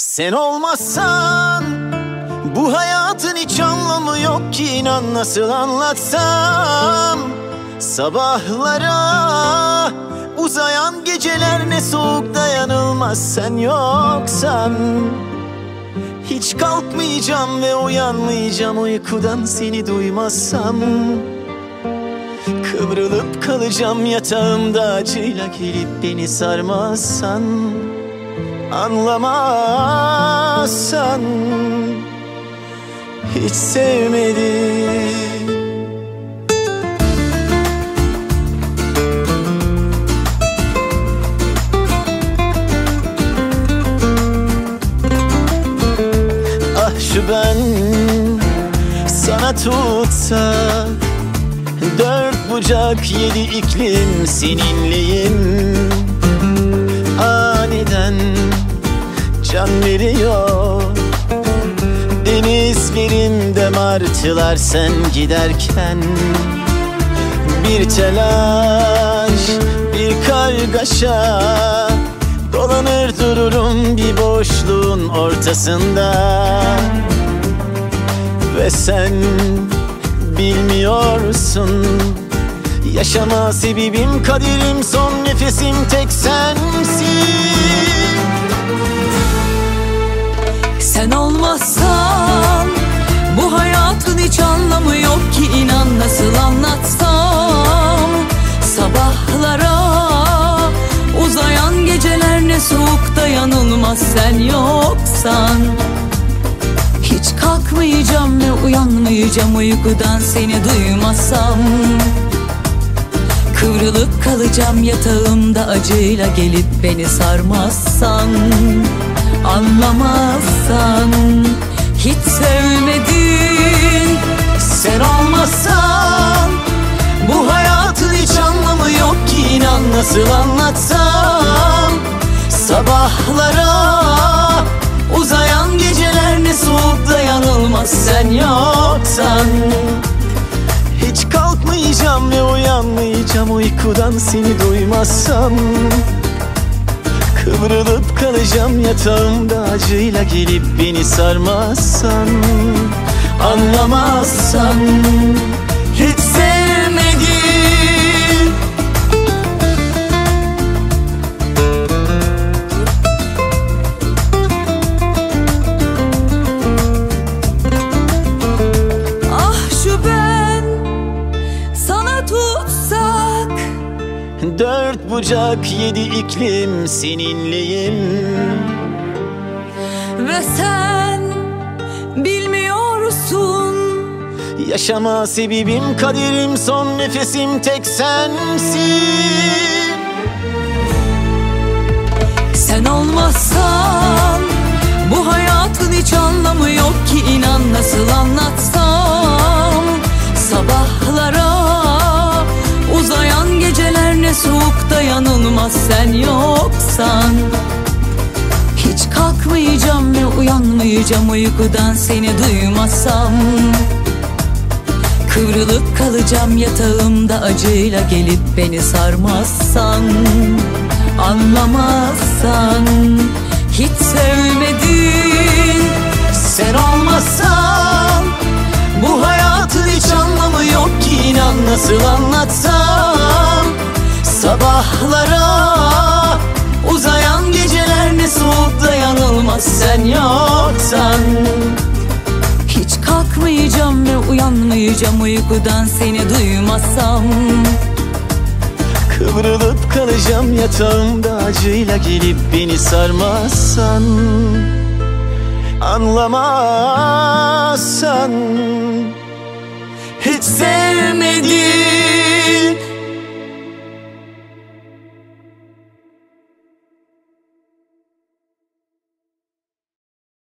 Sen olmazsan bu hayatın hiç anlamı yok ki, inan nasıl anlatsam. Sabahlara uzayan geceler ne soğuk, dayanılmaz sen yoksan. Hiç kalkmayacağım ve uyanmayacağım uykudan seni duymazsam. Kıvrılıp kalacağım yatağımda acıyla, gelip beni sarmazsan. Anlamazsan hiç sevmedim. Ah şu ben sana tutsak, dört bucak yedi iklim seninleyim. Aniden can veriyor denizlerimde martılar sen giderken. Bir telaş, bir kargaşa, dolanır dururum bir boşluğun ortasında. Ve sen bilmiyorsun, yaşama sebebim, kaderim, son nefesim tek sensin. Sen olmazsan bu hayatın hiç anlamı yok ki, inan nasıl anlatsam. Sabahlara uzayan geceler ne soğuk, dayanılmaz sen yoksan. Hiç kalkmayacağım ve uyanmayacağım uykudan seni duymazsam. Kıvrılıp kalacağım yatağımda acıyla, gelip beni sarmazsan. Anlamazsan hiç sevmedin. Sen olmazsan bu hayatın hiç anlamı yok ki, inan nasıl anlatsam. Sabahlara uzayan geceler ne soğuk, dayanılmaz sen yoksan. Hiç kalkmayacağım ve uyanmayacağım uykudan seni duymazsam. Kıvrılıp kalacağım yatağımda acıyla, gelip beni sarmazsan. Anlamazsan hiç sevmedin. Ah şu ben sana tutsak, dört bucak yedi iklim seninleyim. ve sen bilmiyorsun, Yaşama sebebim, kaderim, son nefesim tek sensin. sen olmazsan bu hayatın hiç anlamı yok ki, inan nasıl anlatsam. Sabahlara uzayan geceler ne soğuk, dayanılmaz sen yoksan. Hiç kalkmayacağım ve uyanmayacağım uykudan seni duymazsam. Kıvrılıp kalacağım yatağımda acıyla, gelip beni sarmazsan. Anlamazsan hiç sevmedin. Sen olmazsan bu hayatın hiç anlamı yok ki, inan nasıl anlatsam. Sabahlara uzayan geceler ne soğuk, dayanılmaz sen yoksan. Hiç kalkmayacağım ve uyanmayacağım uykudan seni duymazsam. Kıvrılıp kalacağım yatağımda acıyla, gelip beni sarmazsan. Anlamazsan hiç sevmedim.